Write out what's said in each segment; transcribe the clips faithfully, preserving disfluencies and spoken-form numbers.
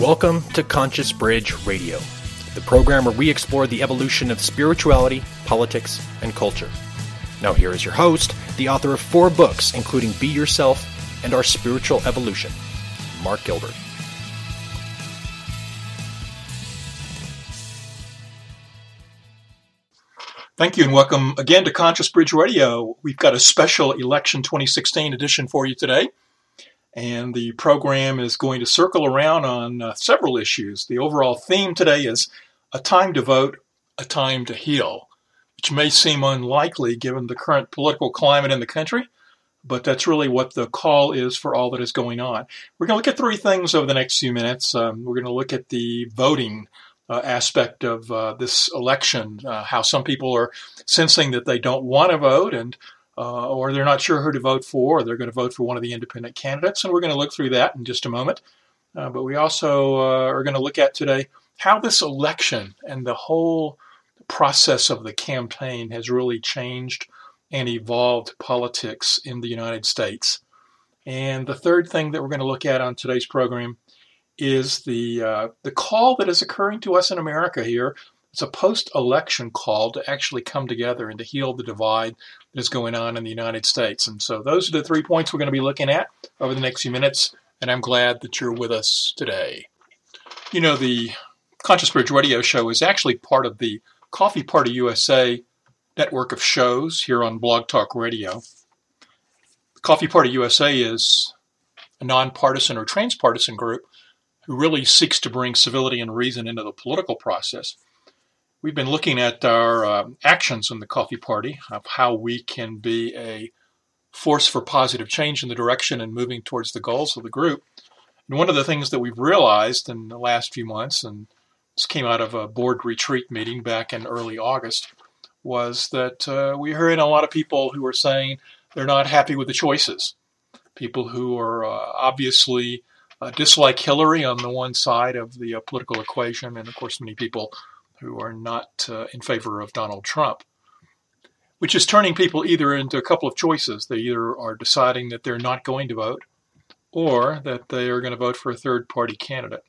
Welcome to Conscious Bridge Radio, the program where we explore the evolution of spirituality, politics, and culture. Now here is your host, the author of four books, including Be Yourself and Our Spiritual Evolution, Mark Gilbert. Thank you and welcome again to Conscious Bridge Radio. We've got a special election twenty sixteen edition for you today. And the program is going to circle around on uh, several issues. The overall theme today is a time to vote, a time to heal, which may seem unlikely given the current political climate in the country, but that's really what the call is for all that is going on. We're going to look at three things over the next few minutes. Um, we're going to look at the voting uh, aspect of uh, this election, uh, how some people are sensing that they don't want to vote and Uh, or they're not sure who to vote for, or they're going to vote for one of the independent candidates, and we're going to look through that in just a moment. Uh, but we also uh, are going to look at today how this election and the whole process of the campaign has really changed and evolved politics in the United States. And the third thing that we're going to look at on today's program is the uh, the call that is occurring to us in America here. It's a post-election call to actually come together and to heal the divide that is going on in the United States. And so those are the three points we're going to be looking at over the next few minutes, and I'm glad that you're with us today. You know, the Conscious Bridge Radio Show is actually part of the Coffee Party U S A network of shows here on Blog Talk Radio. The Coffee Party U S A is a nonpartisan or transpartisan group who really seeks to bring civility and reason into the political process. We've been looking at our uh, actions in the Coffee Party, of how we can be a force for positive change in the direction and moving towards the goals of the group. And one of the things that we've realized in the last few months, and this came out of a board retreat meeting back in early August, was that uh, we heard a lot of people who were saying they're not happy with the choices. People who are uh, obviously uh, dislike Hillary on the one side of the uh, political equation, and of course many people who are not uh, in favor of Donald Trump, which is turning people either into a couple of choices. They either are deciding that they're not going to vote or that they are going to vote for a third-party candidate.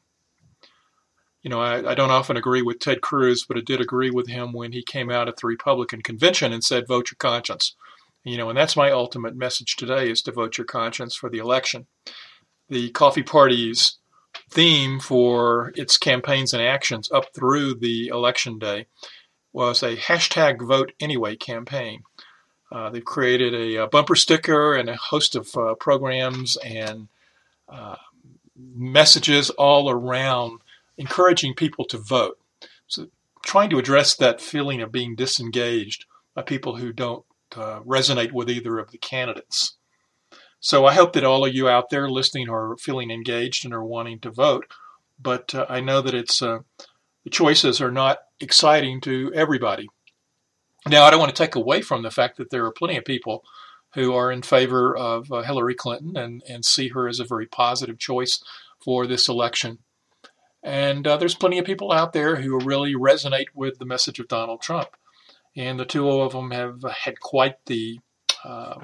You know, I, I don't often agree with Ted Cruz, but I did agree with him when he came out at the Republican convention and said, vote your conscience. You know, and that's my ultimate message today, is to vote your conscience for the election. The Coffee Party's theme for its campaigns and actions up through the election day was a hashtag vote anyway campaign. Uh, they've created a, a bumper sticker and a host of uh, programs and uh, messages all around encouraging people to vote. So trying to address that feeling of being disengaged by people who don't uh, resonate with either of the candidates. So I hope that all of you out there listening are feeling engaged and are wanting to vote. But uh, I know that it's uh, the choices are not exciting to everybody. Now, I don't want to take away from the fact that there are plenty of people who are in favor of uh, Hillary Clinton and, and see her as a very positive choice for this election. And uh, there's plenty of people out there who really resonate with the message of Donald Trump. And the two of them have had quite the uh,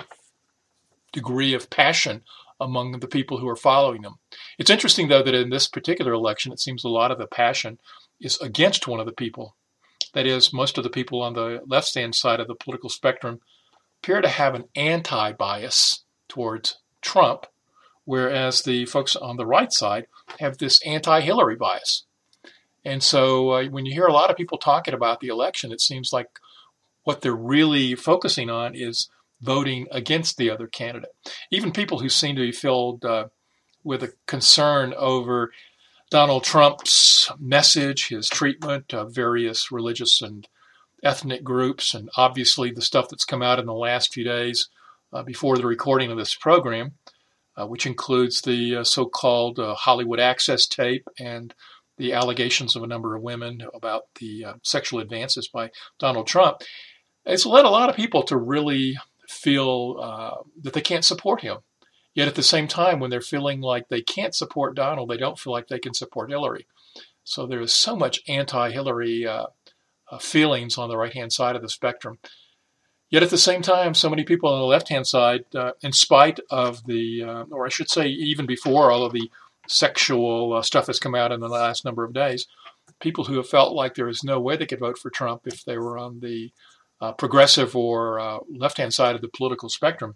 degree of passion among the people who are following them. It's interesting, though, that in this particular election, it seems a lot of the passion is against one of the people. That is, most of the people on the left-hand side of the political spectrum appear to have an anti-bias towards Trump, whereas the folks on the right side have this anti-Hillary bias. And so uh, when you hear a lot of people talking about the election, it seems like what they're really focusing on is voting against the other candidate. Even people who seem to be filled uh, with a concern over Donald Trump's message, his treatment of various religious and ethnic groups, and obviously the stuff that's come out in the last few days uh, before the recording of this program, uh, which includes the uh, so-called uh, Hollywood Access tape and the allegations of a number of women about the uh, sexual advances by Donald Trump. It's led a lot of people to really feel uh, that they can't support him. Yet at the same time, when they're feeling like they can't support Donald, they don't feel like they can support Hillary. So there is so much anti-Hillary uh, uh, feelings on the right-hand side of the spectrum. Yet at the same time, so many people on the left-hand side, uh, in spite of the, uh, or I should say even before all of the sexual uh, stuff that's come out in the last number of days, people who have felt like there is no way they could vote for Trump if they were on the uh, progressive or uh, left-hand side of the political spectrum.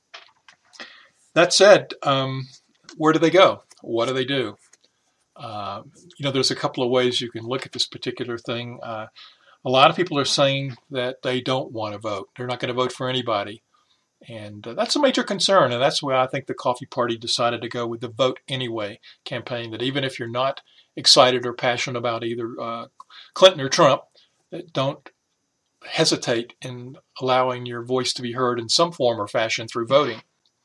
That said, um, where do they go? What do they do? Uh, you know, there's a couple of ways you can look at this particular thing. Uh, a lot of people are saying that they don't want to vote. They're not going to vote for anybody. And uh, that's a major concern. And that's why I think the Coffee Party decided to go with the Vote Anyway campaign, that even if you're not excited or passionate about either uh, Clinton or Trump, that don't hesitate in allowing your voice to be heard in some form or fashion through voting.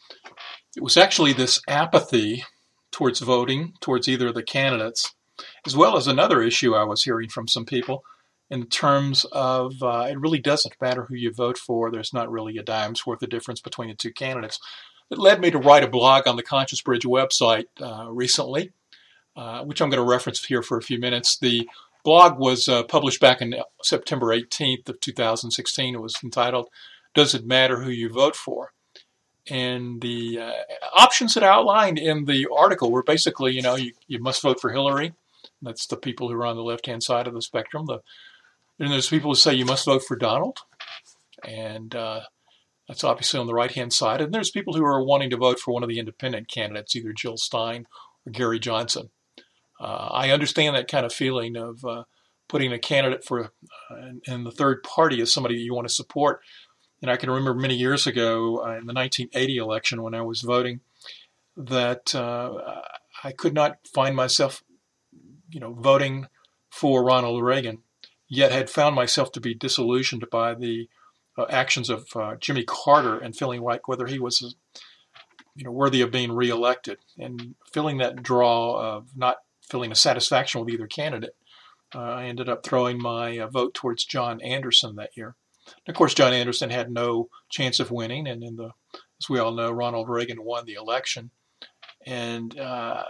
It was actually this apathy towards voting, towards either of the candidates, as well as another issue I was hearing from some people in terms of uh, it really doesn't matter who you vote for. There's not really a dime's worth of difference between the two candidates. It led me to write a blog on the Conscious Bridge website uh, recently, uh, which I'm going to reference here for a few minutes. The blog was uh, published back on September eighteenth of two thousand sixteen. It was entitled, "Does It Matter Who You Vote For?" And the uh, options that I outlined in the article were basically, you know, you, you must vote for Hillary. That's the people who are on the left-hand side of the spectrum. The, and there's people who say you must vote for Donald. And uh, that's obviously on the right-hand side. And there's people who are wanting to vote for one of the independent candidates, either Jill Stein or Gary Johnson. Uh, I understand that kind of feeling of uh, putting a candidate for, uh, and the third party as somebody that you want to support. And I can remember many years ago uh, in the nineteen eighty election when I was voting that uh, I could not find myself, you know, voting for Ronald Reagan, yet had found myself to be disillusioned by the uh, actions of uh, Jimmy Carter and feeling like whether he was, you know, worthy of being reelected, and feeling that draw of not feeling a satisfaction with either candidate. Uh, I ended up throwing my uh, vote towards John Anderson that year. Of course, John Anderson had no chance of winning, and in the, as we all know, Ronald Reagan won the election. And uh,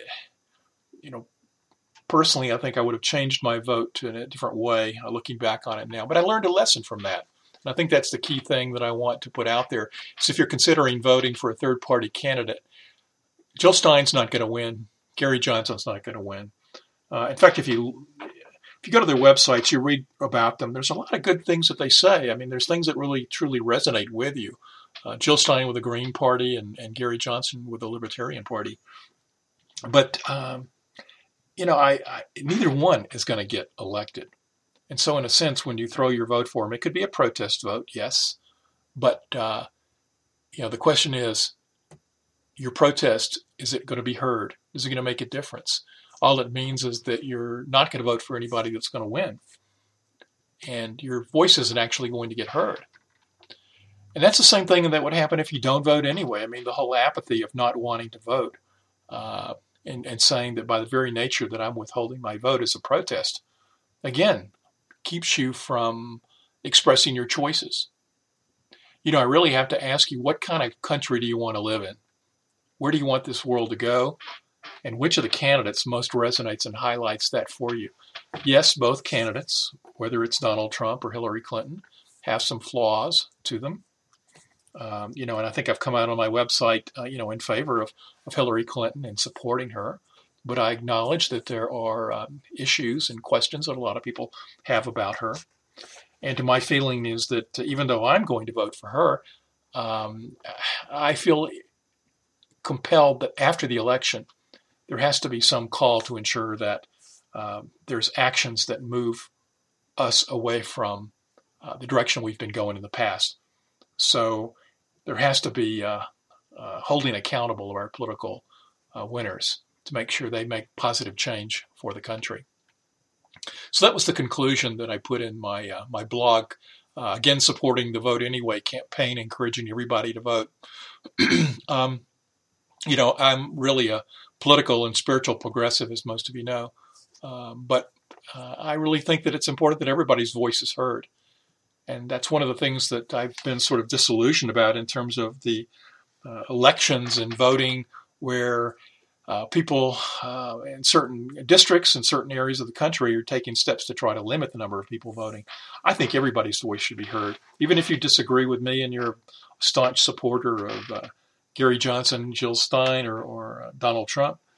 you know, personally, I think I would have changed my vote in a different way, uh, looking back on it now. But I learned a lesson from that, and I think that's the key thing that I want to put out there. Is if you're considering voting for a third-party candidate, Jill Stein's not going to win. Gary Johnson's not going to win. Uh, in fact, if you If you go to their websites, you read about them, there's a lot of good things that they say. I mean, there's things that really, truly resonate with you. Uh, Jill Stein with the Green Party and, and Gary Johnson with the Libertarian Party. But, um, you know, I, I neither one is going to get elected. And so in a sense, when you throw your vote for them, it could be a protest vote, yes. But, uh, you know, the question is, your protest, is it going to be heard? Is it going to make a difference? All it means is that you're not going to vote for anybody that's going to win. And your voice isn't actually going to get heard. And that's the same thing that would happen if you don't vote anyway. I mean, the whole apathy of not wanting to vote uh, and, and saying that by the very nature that I'm withholding my vote is a protest, again, keeps you from expressing your choices. You know, I really have to ask you, what kind of country do you want to live in? Where do you want this world to go? And which of the candidates most resonates and highlights that for you? Yes, both candidates, whether it's Donald Trump or Hillary Clinton, have some flaws to them. Um, you know, and I think I've come out on my website, uh, you know, in favor of, of Hillary Clinton and supporting her. But I acknowledge that there are um, issues and questions that a lot of people have about her. And to my feeling is that even though I'm going to vote for her, um, I feel compelled that after the election, there has to be some call to ensure that uh, there's actions that move us away from uh, the direction we've been going in the past. So there has to be uh, uh, holding accountable of our political uh, winners to make sure they make positive change for the country. So that was the conclusion that I put in my uh, my blog, uh, again supporting the Vote Anyway campaign, encouraging everybody to vote. um, you know, I'm really a political and spiritual progressive, as most of you know. Um, but uh, I really think that it's important that everybody's voice is heard. And that's one of the things that I've been sort of disillusioned about in terms of the uh, elections and voting, where uh, people uh, in certain districts and certain areas of the country are taking steps to try to limit the number of people voting. I think everybody's voice should be heard. Even if you disagree with me and you're a staunch supporter of uh, Gary Johnson, Jill Stein, or, or uh, Donald Trump,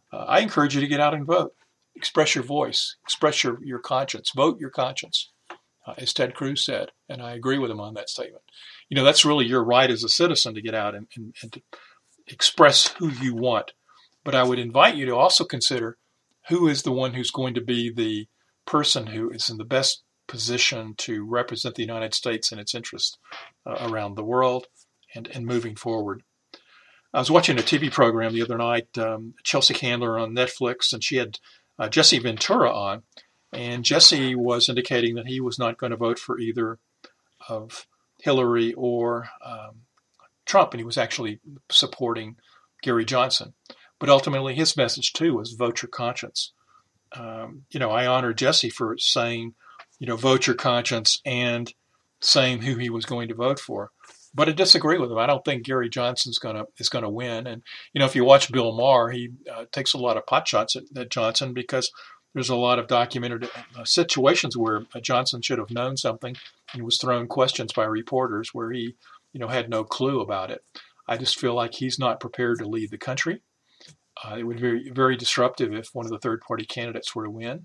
uh, I encourage you to get out and vote. Express your voice. Express your, your conscience. Vote your conscience, uh, as Ted Cruz said. And I agree with him on that statement. You know, that's really your right as a citizen to get out and, and, and to express who you want. But I would invite you to also consider who is the one who's going to be the person who is in the best position to represent the United States and its interests uh, around the world and, and moving forward. I was watching a T V program the other night, um, Chelsea Handler on Netflix, and she had uh, Jesse Ventura on. And Jesse was indicating that he was not going to vote for either of Hillary or um, Trump, and he was actually supporting Gary Johnson. But ultimately, his message, too, was vote your conscience. Um, you know, I honor Jesse for saying, you know, vote your conscience and saying who he was going to vote for. But I disagree with him. I don't think Gary Johnson's gonna is going to win. And, you know, if you watch Bill Maher, he uh, takes a lot of pot shots at, at Johnson because there's a lot of documented uh, situations where uh, Johnson should have known something and was thrown questions by reporters where he, you know, had no clue about it. I just feel like he's not prepared to lead the country. Uh, it would be very, very disruptive if one of the third-party candidates were to win.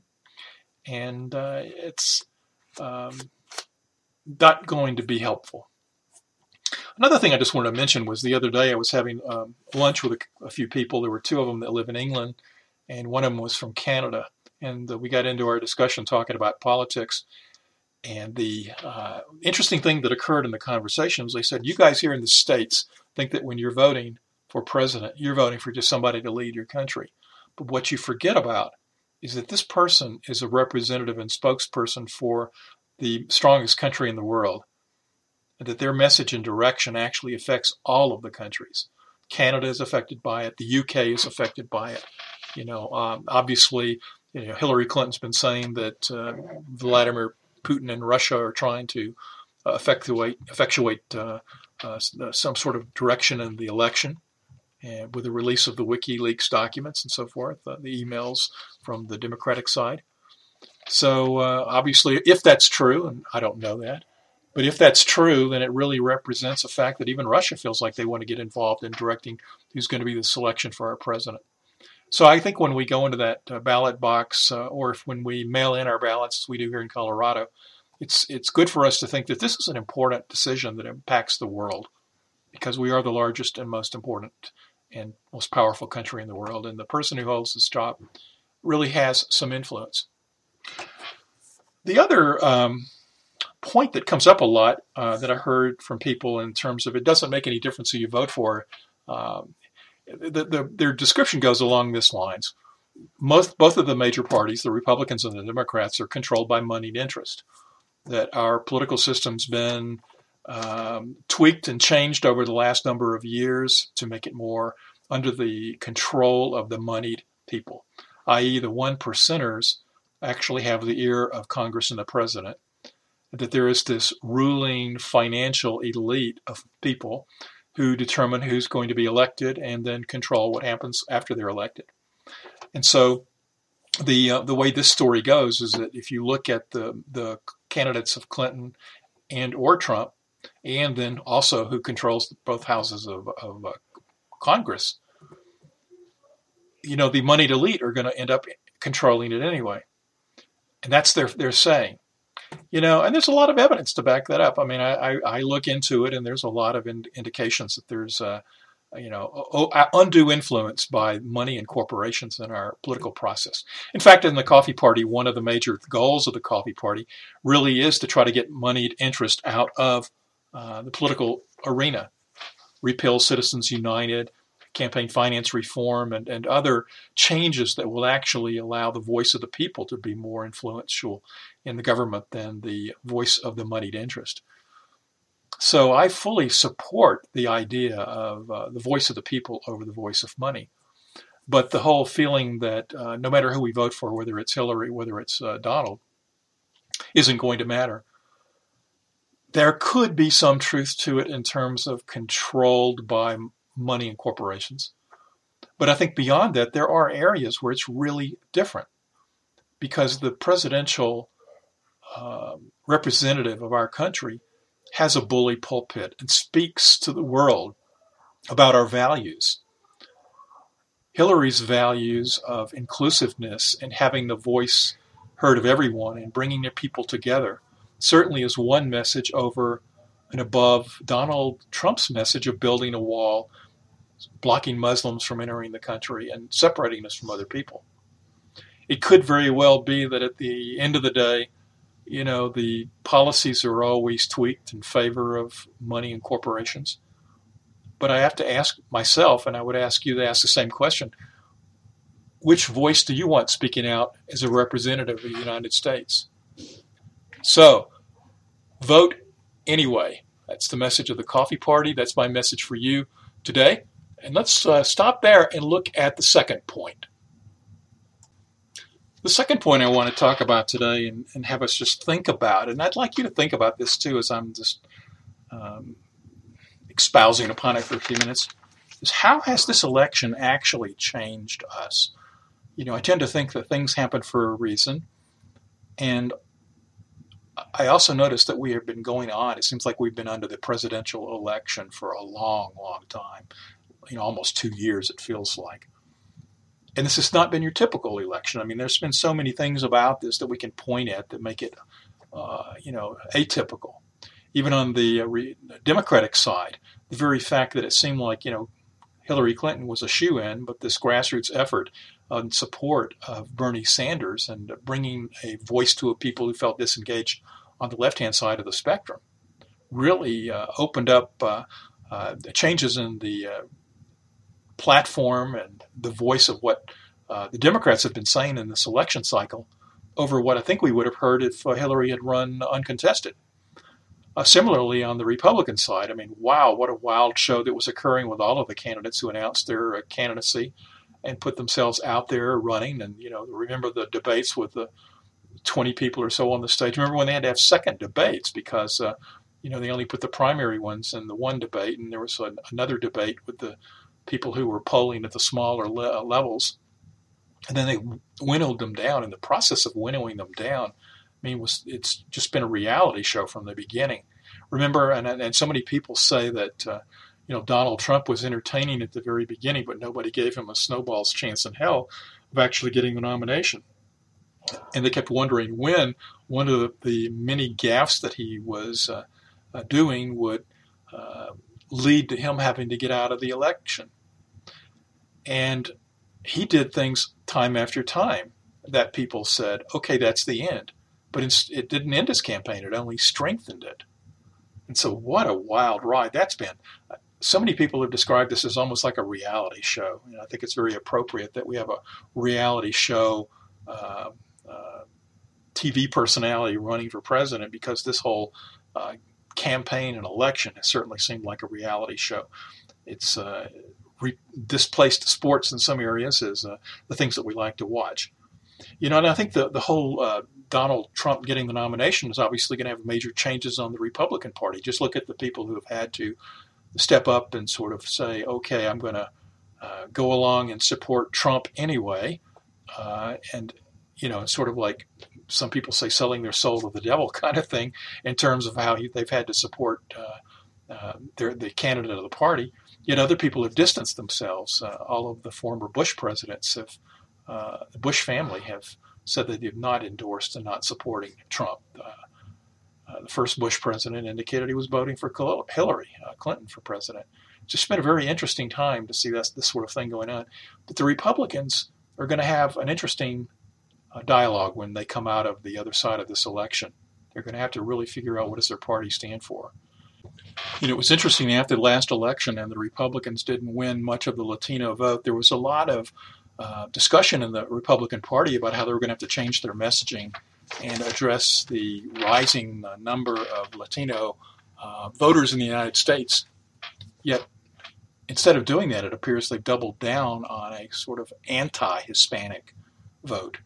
And uh, it's um, not going to be helpful. Another thing I just wanted to mention was the other day I was having um, lunch with a, a few people. There were two of them that live in England, and one of them was from Canada. And uh, we got into our discussion talking about politics. And the uh, interesting thing that occurred in the conversation was they said, you guys here in the States think that when you're voting for president, you're voting for just somebody to lead your country. But what you forget about is that this person is a representative and spokesperson for the strongest country in the world, and that their message and direction actually affects all of the countries. Canada is affected by it. The U K is affected by it. You know, um, obviously, you know, Hillary Clinton's been saying that uh, Vladimir Putin and Russia are trying to uh, effectuate, effectuate uh, uh, some sort of direction in the election. And with the release of the WikiLeaks documents and so forth, uh, the emails from the Democratic side. So uh, obviously, if that's true, and I don't know that, but if that's true, then it really represents a fact that even Russia feels like they want to get involved in directing who's going to be the selection for our president. So I think when we go into that uh, ballot box, uh, or if when we mail in our ballots, as we do here in Colorado, it's it's good for us to think that this is an important decision that impacts the world, because we are the largest and most important and most powerful country in the world, and the person who holds this job really has some influence. The other um, point that comes up a lot uh, that I heard from people in terms of it doesn't make any difference who you vote for, um, the, the, their description goes along this lines. Most, both of the major parties, the Republicans and the Democrats, are controlled by moneyed interest, that our political system's been Um, tweaked and changed over the last number of years to make it more under the control of the moneyed people, that is the one percenters actually have the ear of Congress and the president, that there is this ruling financial elite of people who determine who's going to be elected and then control what happens after they're elected. And so the uh, the way this story goes is that if you look at the, the candidates of Clinton and or Trump, and then also who controls both houses of, of uh, Congress, you know, the moneyed elite are going to end up controlling it anyway. And that's their their saying. You know, and there's a lot of evidence to back that up. I mean, I, I, I look into it, and there's a lot of in, indications that there's, uh, you know, undue influence by money and corporations in our political process. In fact, in the Coffee Party, one of the major goals of the Coffee Party really is to try to get moneyed interest out of Uh, the political arena, repeal Citizens United, campaign finance reform, and, and other changes that will actually allow the voice of the people to be more influential in the government than the voice of the moneyed interest. So I fully support the idea of uh, the voice of the people over the voice of money. But the whole feeling that uh, no matter who we vote for, whether it's Hillary, whether it's uh, Donald, isn't going to matter. There could be some truth to it in terms of controlled by money and corporations. But I think beyond that, there are areas where it's really different, because the presidential uh, representative of our country has a bully pulpit and speaks to the world about our values. Hillary's values of inclusiveness and having the voice heard of everyone and bringing their people together certainly is one message over and above Donald Trump's message of building a wall, blocking Muslims from entering the country and separating us from other people. It could very well be that at the end of the day, you know, the policies are always tweaked in favor of money and corporations. But I have to ask myself, and I would ask you to ask the same question, which voice do you want speaking out as a representative of the United States? So, vote anyway. That's the message of the Coffee Party. That's my message for you today. And let's uh, stop there and look at the second point. The second point I want to talk about today and, and have us just think about, and I'd like you to think about this too as I'm just um, espousing upon it for a few minutes, is how has this election actually changed us? You know, I tend to think that things happen for a reason, and I also noticed that we have been going on, it seems like we've been under the presidential election for a long, long time, you know, almost two years it feels like. And this has not been your typical election. I mean, there's been so many things about this that we can point at that make it, uh, you know, atypical. Even on the uh, re- Democratic side, the very fact that it seemed like, you know, Hillary Clinton was a shoo-in, but this grassroots effort in support of Bernie Sanders and bringing a voice to a people who felt disengaged on the left-hand side of the spectrum really uh, opened up uh, uh, changes in the uh, platform and the voice of what uh, the Democrats have been saying in this election cycle over what I think we would have heard if uh, Hillary had run uncontested. Uh, similarly, on the Republican side, I mean, wow, what a wild show that was occurring with all of the candidates who announced their uh, candidacy and put themselves out there running. And, you know, remember the debates with the twenty people or so on the stage. Remember when they had to have second debates because, uh, you know, they only put the primary ones in the one debate, and there was a, another debate with the people who were polling at the smaller le- levels. And then they winnowed them down. In the process of winnowing them down, I mean, was it's just been a reality show from the beginning. Remember, and, and so many people say that, uh, you know, Donald Trump was entertaining at the very beginning, but nobody gave him a snowball's chance in hell of actually getting the nomination. And they kept wondering when one of the, the many gaffes that he was uh, uh, doing would uh, lead to him having to get out of the election. And he did things time after time that people said, okay, that's the end. But it didn't end his campaign. It only strengthened it. And so what a wild ride that's been. So many people have described this as almost like a reality show. And I think it's very appropriate that we have a reality show uh, uh, T V personality running for president, because this whole uh, campaign and election has certainly seemed like a reality show. It's uh, re- displaced sports in some areas as uh, the things that we like to watch. You know, and I think the, the whole uh, Donald Trump getting the nomination is obviously going to have major changes on the Republican Party. Just look at the people who have had to step up and sort of say, okay, I'm going to uh, go along and support Trump anyway. Uh, and, you know, it's sort of like some people say selling their soul to the devil kind of thing in terms of how he, they've had to support uh, uh, their, the candidate of the party. Yet other people have distanced themselves. Uh, all of the former Bush presidents have, uh, the Bush family have said that they have not endorsed and not supporting Trump. Uh, uh, the first Bush president indicated he was voting for Hillary uh, Clinton for president. It's just been a very interesting time to see this, this sort of thing going on. But the Republicans are going to have an interesting uh, dialogue when they come out of the other side of this election. They're going to have to really figure out what does their party stand for. You know, it was interesting after the last election and the Republicans didn't win much of the Latino vote. There was a lot of uh, discussion in the Republican Party about how they were going to have to change their messaging and address the rising uh, number of Latino uh, voters in the United States. Yet, instead of doing that, it appears they've doubled down on a sort of anti-Hispanic vote.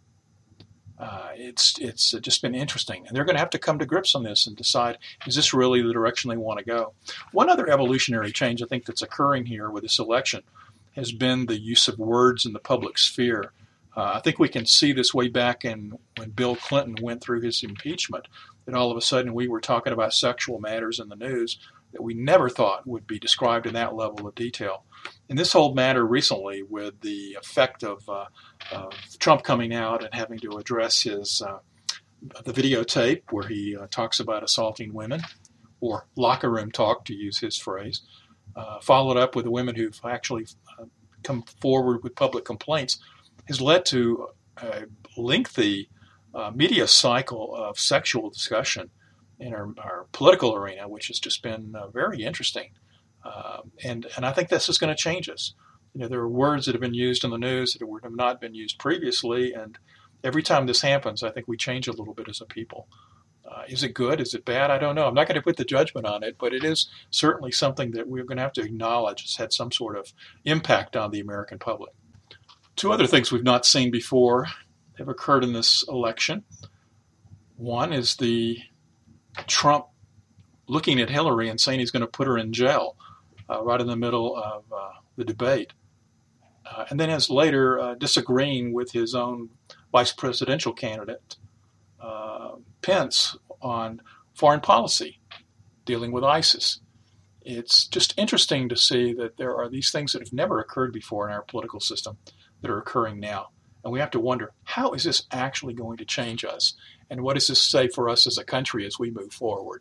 Uh, it's it's just been interesting. And they're going to have to come to grips on this and decide, is this really the direction they want to go? One other evolutionary change I think that's occurring here with this election has been the use of words in the public sphere. Uh, I think we can see this way back in when Bill Clinton went through his impeachment, that all of a sudden we were talking about sexual matters in the news that we never thought would be described in that level of detail. And this whole matter recently with the effect of, uh, of Trump coming out and having to address his uh, the videotape where he uh, talks about assaulting women, or locker room talk, to use his phrase, uh, followed up with the women who've actually uh, come forward with public complaints, has led to a lengthy uh, media cycle of sexual discussion in our, our political arena, which has just been uh, very interesting. Uh, and, and I think this is going to change us. You know, there are words that have been used in the news that have not been used previously, and every time this happens, I think we change a little bit as a people. Uh, is it good? Is it bad? I don't know. I'm not going to put the judgment on it, but it is certainly something that we're going to have to acknowledge has had some sort of impact on the American public. Two other things we've not seen before have occurred in this election. One is the Trump looking at Hillary and saying he's going to put her in jail uh, right in the middle of uh, the debate. Uh, and then as later uh, disagreeing with his own vice presidential candidate, uh, Pence, on foreign policy, dealing with ISIS. It's just interesting to see that there are these things that have never occurred before in our political system that are occurring now. And we have to wonder, how is this actually going to change us? And what does this say for us as a country as we move forward?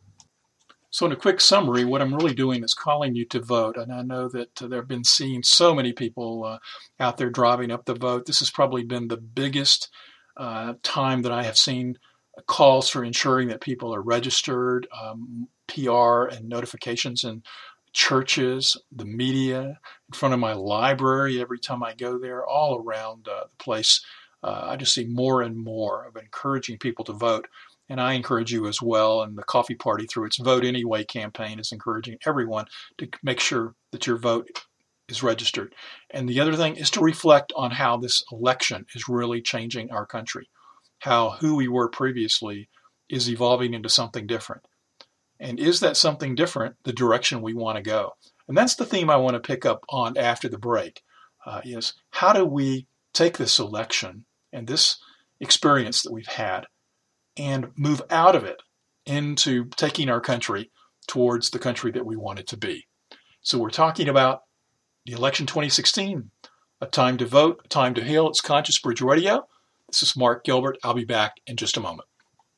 So in a quick summary, what I'm really doing is calling you to vote. And I know that uh, there have been seen so many people uh, out there driving up the vote. This has probably been the biggest uh, time that I have seen calls for ensuring that people are registered, um, P R and notifications in churches, the media, in front of my library every time I go there, all around uh, the place. Uh, I just see more and more of encouraging people to vote. And I encourage you as well. And the Coffee Party, through its Vote Anyway campaign, is encouraging everyone to make sure that your vote is registered. And the other thing is to reflect on how this election is really changing our country, how who we were previously is evolving into something different. And is that something different the direction we want to go? And that's the theme I want to pick up on after the break, uh, is how do we take this election and this experience that we've had and move out of it into taking our country towards the country that we want it to be. So we're talking about the election twenty sixteen, a time to vote, a time to heal. It's Conscious Bridge Radio. This is Mark Gilbert. I'll be back in just a moment.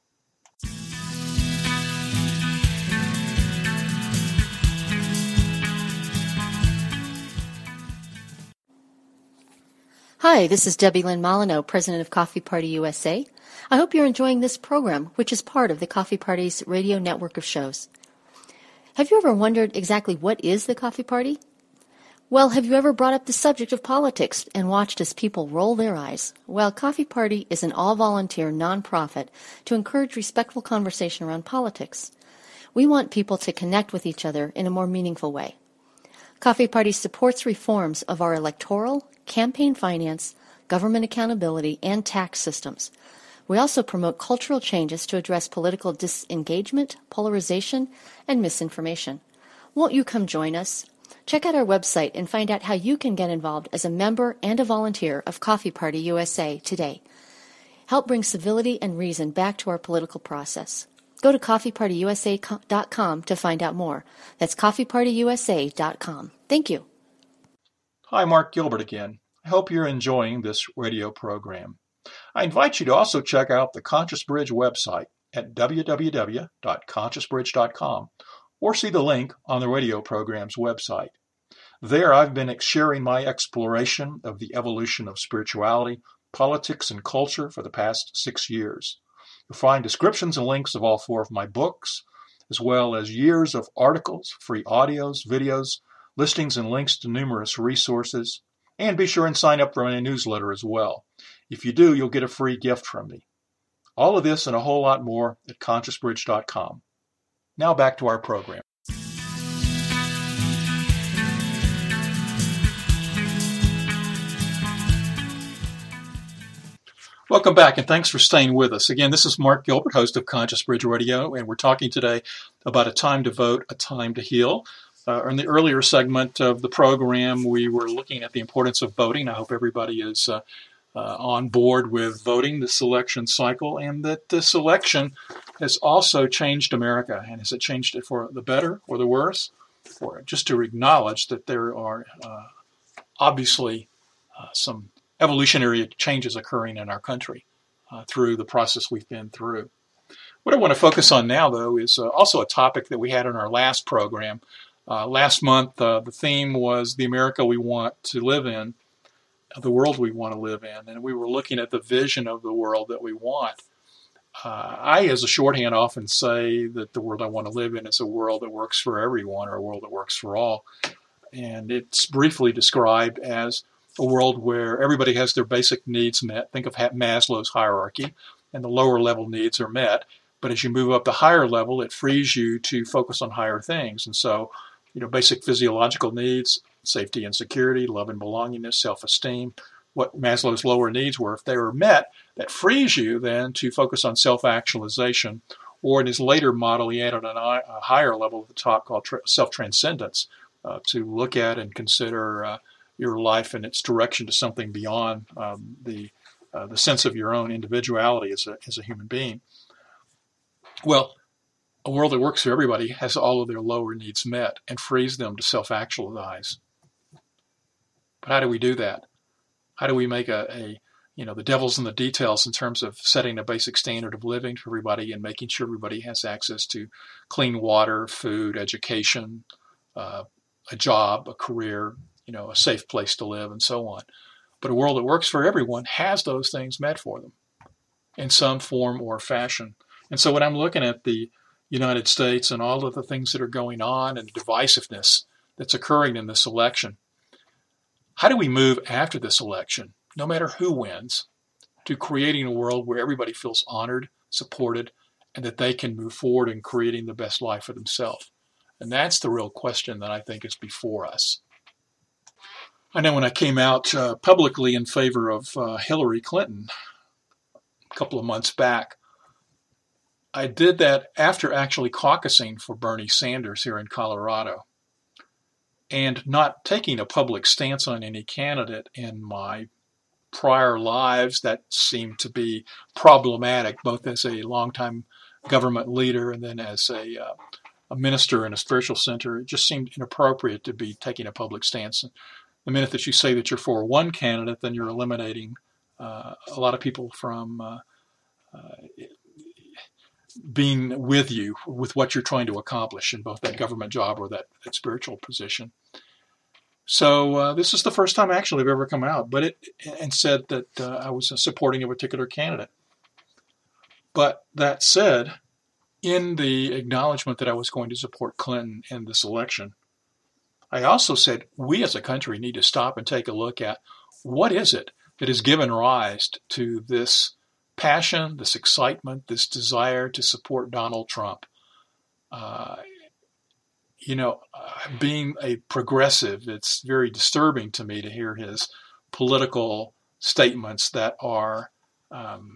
Hi, this is Debbie Lynn Molyneux, President of Coffee Party U S A. I hope you're enjoying this program, which is part of the Coffee Party's radio network of shows. Have you ever wondered exactly what is the Coffee Party? Well, have you ever brought up the subject of politics and watched as people roll their eyes? Well, Coffee Party is an all-volunteer nonprofit to encourage respectful conversation around politics. We want people to connect with each other in a more meaningful way. Coffee Party supports reforms of our electoral, campaign finance, government accountability, and tax systems. We also promote cultural changes to address political disengagement, polarization, and misinformation. Won't you come join us? Check out our website and find out how you can get involved as a member and a volunteer of Coffee Party U S A today. Help bring civility and reason back to our political process. Go to coffee party u s a dot com to find out more. That's coffee party u s a dot com. Thank you. Hi, Mark Gilbert again. I hope you're enjoying this radio program. I invite you to also check out the Conscious Bridge website at w w w dot conscious bridge dot com or see the link on the radio program's website. There I've been sharing my exploration of the evolution of spirituality, politics, and culture for the past six years. You'll find descriptions and links of all four of my books, as well as years of articles, free audios, videos, listings and links to numerous resources. And be sure and sign up for my newsletter as well. If you do, you'll get a free gift from me. All of this and a whole lot more at conscious bridge dot com. Now back to our program. Welcome back, and thanks for staying with us. Again, this is Mark Gilbert, host of Conscious Bridge Radio, and we're talking today about a time to vote, a time to heal. Uh, in the earlier segment of the program, we were looking at the importance of voting. I hope everybody is uh, uh, on board with voting this election cycle, and that this election has also changed America. And has it changed it for the better or the worse? Or just to acknowledge that there are uh, obviously uh, some evolutionary changes occurring in our country uh, through the process we've been through. What I want to focus on now, though, is uh, also a topic that we had in our last program. Uh, last month, uh, the theme was the America we want to live in, the world we want to live in, and we were looking at the vision of the world that we want. Uh, I, as a shorthand, often say that the world I want to live in is a world that works for everyone, or a world that works for all. And it's briefly described as a world where everybody has their basic needs met. Think of Maslow's hierarchy, and the lower level needs are met. But as you move up the higher level, it frees you to focus on higher things. And so, you know, basic physiological needs, safety and security, love and belongingness, self-esteem, what Maslow's lower needs were, if they were met, that frees you then to focus on self-actualization. Or in his later model, he added a higher level at the top called self-transcendence, uh, to look at and consider uh, your life and its direction to something beyond um, the uh, the sense of your own individuality as a as a human being. Well, a world that works for everybody has all of their lower needs met and frees them to self-actualize. But how do we do that? How do we make a, a, you know, the devil's in the details in terms of setting a basic standard of living for everybody and making sure everybody has access to clean water, food, education, uh, a job, a career, you know, a safe place to live, and so on. But a world that works for everyone has those things met for them in some form or fashion. And so when I'm looking at the United States and all of the things that are going on and the divisiveness that's occurring in this election, how do we move after this election, no matter who wins, to creating a world where everybody feels honored, supported, and that they can move forward in creating the best life for themselves? And that's the real question that I think is before us. I know when I came out uh, publicly in favor of uh, Hillary Clinton a couple of months back, I did that after actually caucusing for Bernie Sanders here in Colorado and not taking a public stance on any candidate in my prior lives that seemed to be problematic, both as a longtime government leader and then as a, uh, a minister in a spiritual center. It just seemed inappropriate to be taking a public stance. The minute that you say that you're for one candidate, then you're eliminating uh, a lot of people from uh, uh, being with you with what you're trying to accomplish in both that government job or that, that spiritual position. So uh, this is the first time actually I've ever come out, but it and said that uh, I was supporting a particular candidate. But that said, in the acknowledgement that I was going to support Clinton in this election, I also said we as a country need to stop and take a look at what is it that has given rise to this passion, this excitement, this desire to support Donald Trump. Uh, you know, uh, being a progressive, it's very disturbing to me to hear his political statements that are um,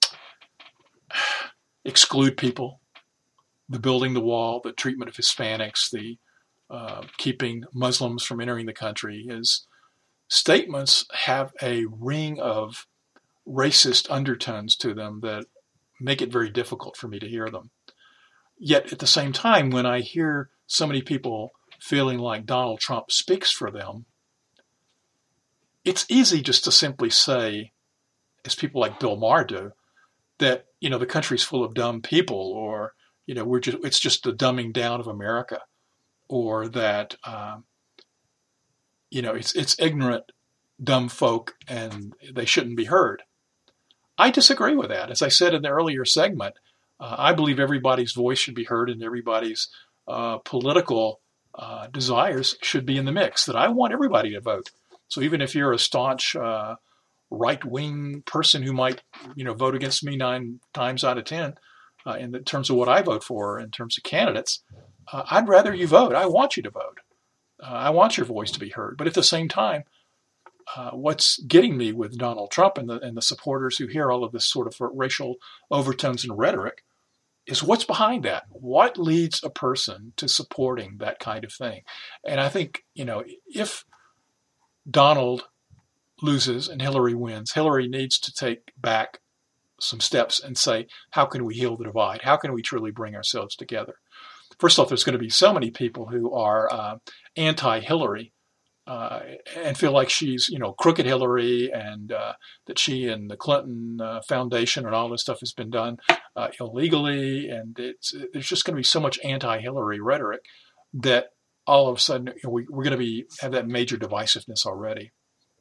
exclude people, the building the wall, the treatment of Hispanics, the uh, keeping Muslims from entering the country. His statements have a ring of racist undertones to them that make it very difficult for me to hear them. Yet at the same time, when I hear so many people feeling like Donald Trump speaks for them, it's easy just to simply say, as people like Bill Maher do, that, you know, the country's full of dumb people, or, you know, we're just, it's just the dumbing down of America, or that, um, you know, it's, it's ignorant, dumb folk and they shouldn't be heard. I disagree with that. As I said in the earlier segment, uh, I believe everybody's voice should be heard and everybody's uh, political uh, desires should be in the mix, that I want everybody to vote. So even if you're a staunch uh, right-wing person who might, you know, vote against me nine times out of ten uh, in the terms of what I vote for, in terms of candidates, uh, I'd rather you vote. I want you to vote. Uh, I want your voice to be heard. But at the same time, Uh, what's getting me with Donald Trump and the and the supporters who hear all of this sort of racial overtones and rhetoric is what's behind that. What leads a person to supporting that kind of thing? And I think, you know, if Donald loses and Hillary wins, Hillary needs to take back some steps and say, how can we heal the divide? How can we truly bring ourselves together? First off, there's going to be so many people who are uh, anti-Hillary uh, and feel like she's, you know, crooked Hillary, and uh, that she and the Clinton uh, Foundation and all this stuff has been done uh, illegally. And it's, there's just going to be so much anti-Hillary rhetoric that all of a sudden you know, we, we're going to be have that major divisiveness already.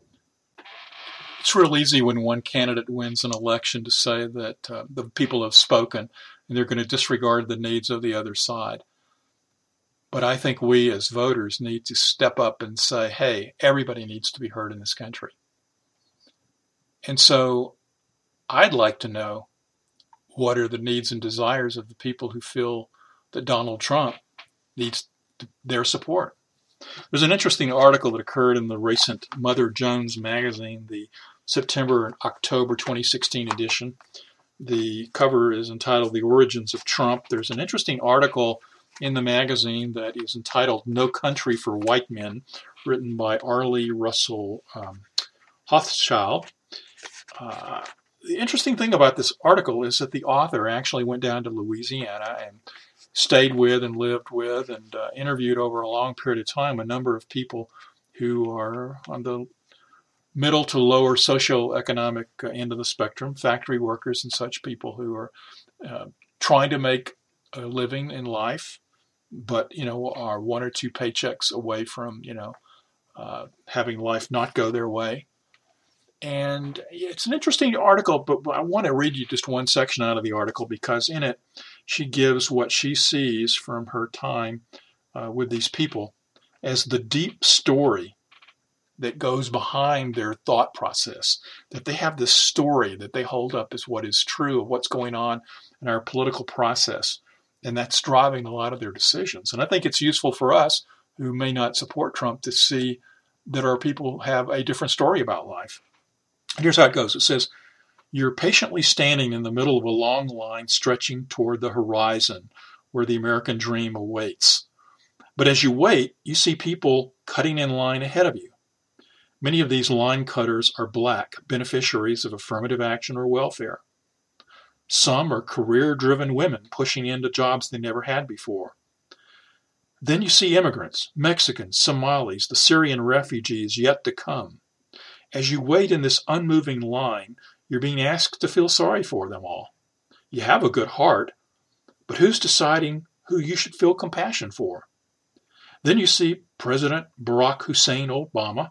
It's real easy when one candidate wins an election to say that uh, the people have spoken and they're going to disregard the needs of the other side. But I think we as voters need to step up and say, hey, everybody needs to be heard in this country. And so I'd like to know what are the needs and desires of the people who feel that Donald Trump needs their support. There's an interesting article that occurred in the recent Mother Jones magazine, the September and October twenty sixteen edition. The cover is entitled The Origins of Trump. There's an interesting article in the magazine that is entitled No Country for White Men, written by Arlie Russell um, Hochschild. Uh, the interesting thing about this article is that the author actually went down to Louisiana and stayed with and lived with and uh, interviewed over a long period of time a number of people who are on the middle to lower socioeconomic uh, end of the spectrum, factory workers and such people who are uh, trying to make a living in life, but, you know, are one or two paychecks away from, you know, uh, having life not go their way. And it's an interesting article, but I want to read you just one section out of the article because in it she gives what she sees from her time uh, with these people as the deep story that goes behind their thought process, that they have this story that they hold up as what is true of what's going on in our political process. And that's driving a lot of their decisions. And I think it's useful for us who may not support Trump to see that our people have a different story about life. Here's how it goes. It says, you're patiently standing in the middle of a long line stretching toward the horizon where the American dream awaits. But as you wait, you see people cutting in line ahead of you. Many of these line cutters are black, beneficiaries of affirmative action or welfare. Some are career-driven women pushing into jobs they never had before. Then you see immigrants, Mexicans, Somalis, the Syrian refugees yet to come. As you wait in this unmoving line, you're being asked to feel sorry for them all. You have a good heart, but who's deciding who you should feel compassion for? Then you see President Barack Hussein Obama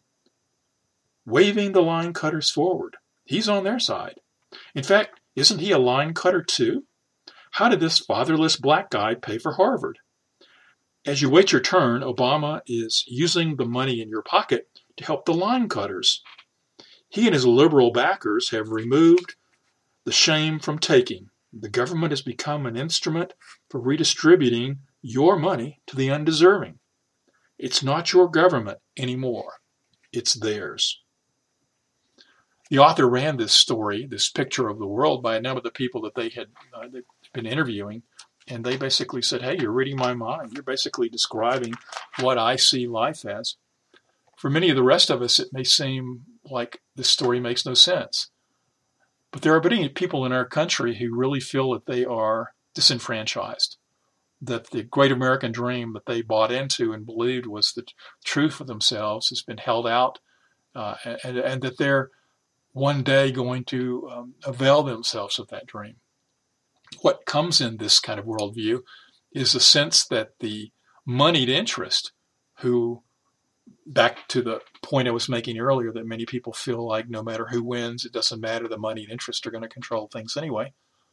waving the line cutters forward. He's on their side. In fact, isn't he a line cutter too? How did this fatherless black guy pay for Harvard? As you wait your turn, Obama is using the money in your pocket to help the line cutters. He and his liberal backers have removed the shame from taking. The government has become an instrument for redistributing your money to the undeserving. It's not your government anymore. It's theirs. The author ran this story, this picture of the world, by a number of the people that they had uh, been interviewing, and they basically said, hey, you're reading my mind. You're basically describing what I see life as. For many of the rest of us, it may seem like this story makes no sense. But there are many people in our country who really feel that they are disenfranchised, that the great American dream that they bought into and believed was the truth for themselves has been held out, uh, and, and that they're one day going to um, avail themselves of that dream. What comes in this kind of worldview is the sense that the moneyed interest, who, back to the point I was making earlier, that many people feel like no matter who wins, it doesn't matter, the moneyed interest are going to control things anyway.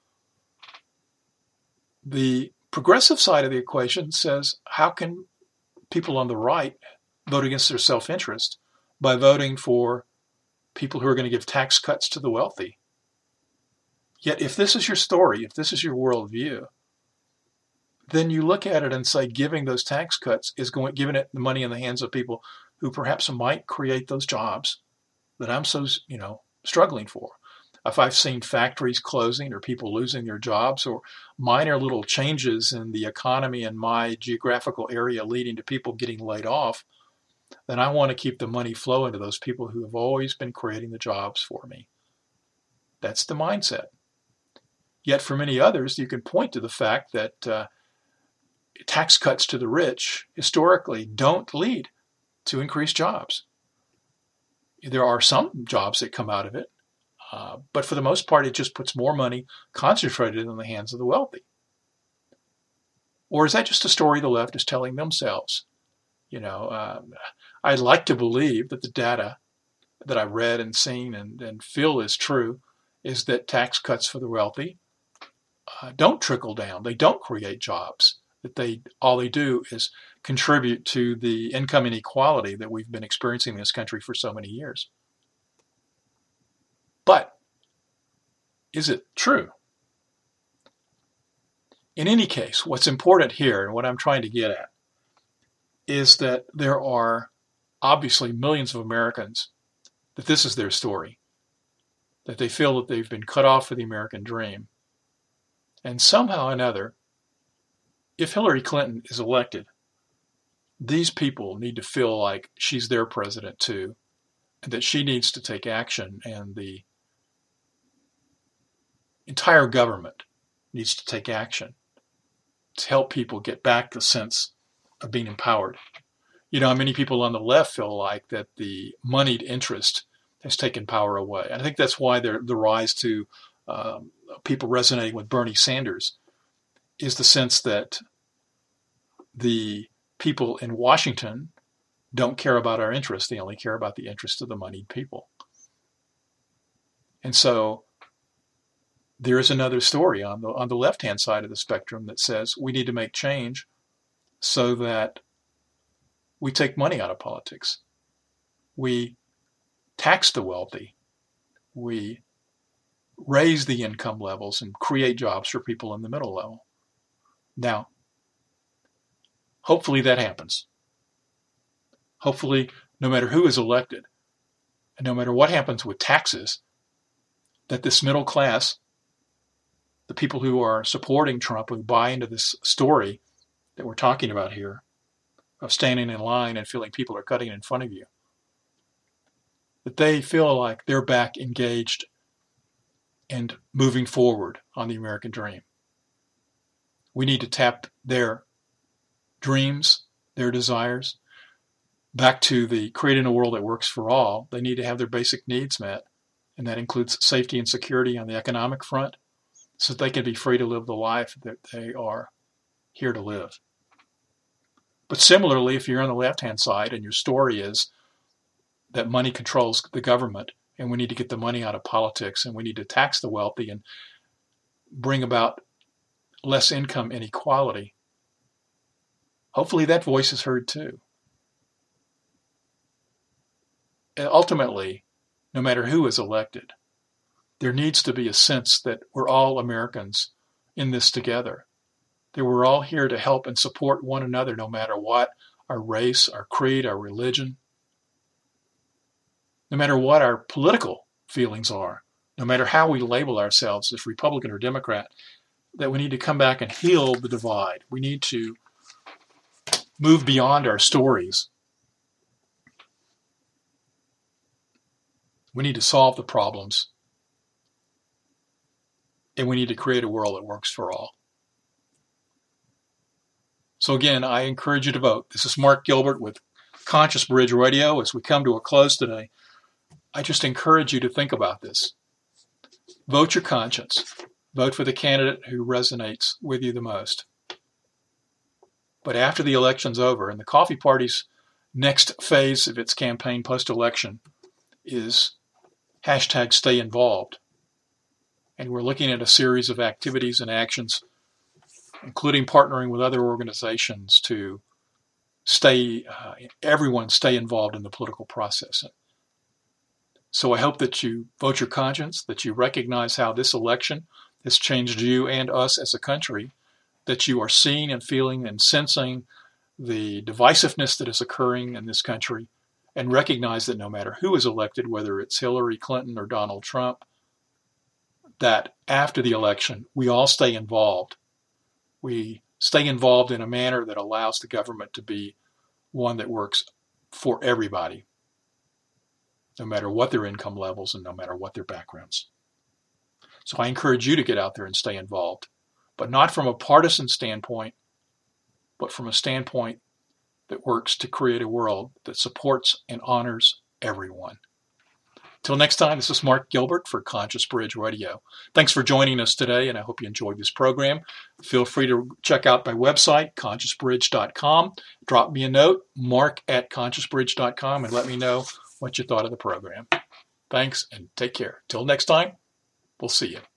The progressive side of the equation says, how can people on the right vote against their self-interest by voting for people who are going to give tax cuts to the wealthy? Yet if this is your story, if this is your worldview, then you look at it and say giving those tax cuts is going, giving it the money in the hands of people who perhaps might create those jobs that I'm so, you know, struggling for. If I've seen factories closing or people losing their jobs or minor little changes in the economy in my geographical area leading to people getting laid off, then I want to keep the money flowing to those people who have always been creating the jobs for me. That's the mindset. Yet for many others, you can point to the fact that uh, tax cuts to the rich historically don't lead to increased jobs. There are some jobs that come out of it, uh, but for the most part, it just puts more money concentrated in the hands of the wealthy. Or is that just a story the left is telling themselves? You know, um, I'd like to believe that the data that I've read and seen and, and feel is true is that tax cuts for the wealthy uh, don't trickle down. They don't create jobs. That they all they do is contribute to the income inequality that we've been experiencing in this country for so many years. But is it true? In any case, what's important here, and what I'm trying to get at, is that there are obviously millions of Americans that this is their story, that they feel that they've been cut off from the American dream. And somehow or another, if Hillary Clinton is elected, these people need to feel like she's their president too, and that she needs to take action, and the entire government needs to take action to help people get back the sense of being empowered. You know, many people on the left feel like that the moneyed interest has taken power away. And I think that's why the rise to um, people resonating with Bernie Sanders is the sense that the people in Washington don't care about our interests. They only care about the interests of the moneyed people. And so there is another story on the on the left-hand side of the spectrum that says we need to make change so that we take money out of politics. We tax the wealthy. We raise the income levels and create jobs for people in the middle level. Now, hopefully that happens. Hopefully, no matter who is elected, and no matter what happens with taxes, that this middle class, the people who are supporting Trump, who buy into this story that we're talking about here, of standing in line and feeling people are cutting in front of you, that they feel like they're back engaged and moving forward on the American dream. We need to tap their dreams, their desires, back to the creating a world that works for all. They need to have their basic needs met, and that includes safety and security on the economic front, so that they can be free to live the life that they are here to live. But similarly, if you're on the left-hand side and your story is that money controls the government and we need to get the money out of politics and we need to tax the wealthy and bring about less income inequality, hopefully that voice is heard too. And ultimately, no matter who is elected, there needs to be a sense that we're all Americans in this together, that we're all here to help and support one another no matter what, our race, our creed, our religion, no matter what our political feelings are, no matter how we label ourselves as Republican or Democrat, that we need to come back and heal the divide. We need to move beyond our stories. We need to solve the problems. And we need to create a world that works for all. So again, I encourage you to vote. This is Mark Gilbert with Conscious Bridge Radio. As we come to a close today, I just encourage you to think about this. Vote your conscience. Vote for the candidate who resonates with you the most. But after the election's over, and the Coffee Party's next phase of its campaign post-election is hashtag stay involved. And we're looking at a series of activities and actions, including partnering with other organizations to stay, uh, everyone stay involved in the political process. So I hope that you vote your conscience, that you recognize how this election has changed you and us as a country, that you are seeing and feeling and sensing the divisiveness that is occurring in this country, and recognize that no matter who is elected, whether it's Hillary Clinton or Donald Trump, that after the election, we all stay involved. We stay involved in a manner that allows the government to be one that works for everybody, no matter what their income levels and no matter what their backgrounds. So I encourage you to get out there and stay involved, but not from a partisan standpoint, but from a standpoint that works to create a world that supports and honors everyone. Till next time, this is Mark Gilbert for Conscious Bridge Radio. Thanks for joining us today, and I hope you enjoyed this program. Feel free to check out my website, conscious bridge dot com. Drop me a note, mark at conscious bridge dot com, and let me know what you thought of the program. Thanks, and take care. Till next time, we'll see you.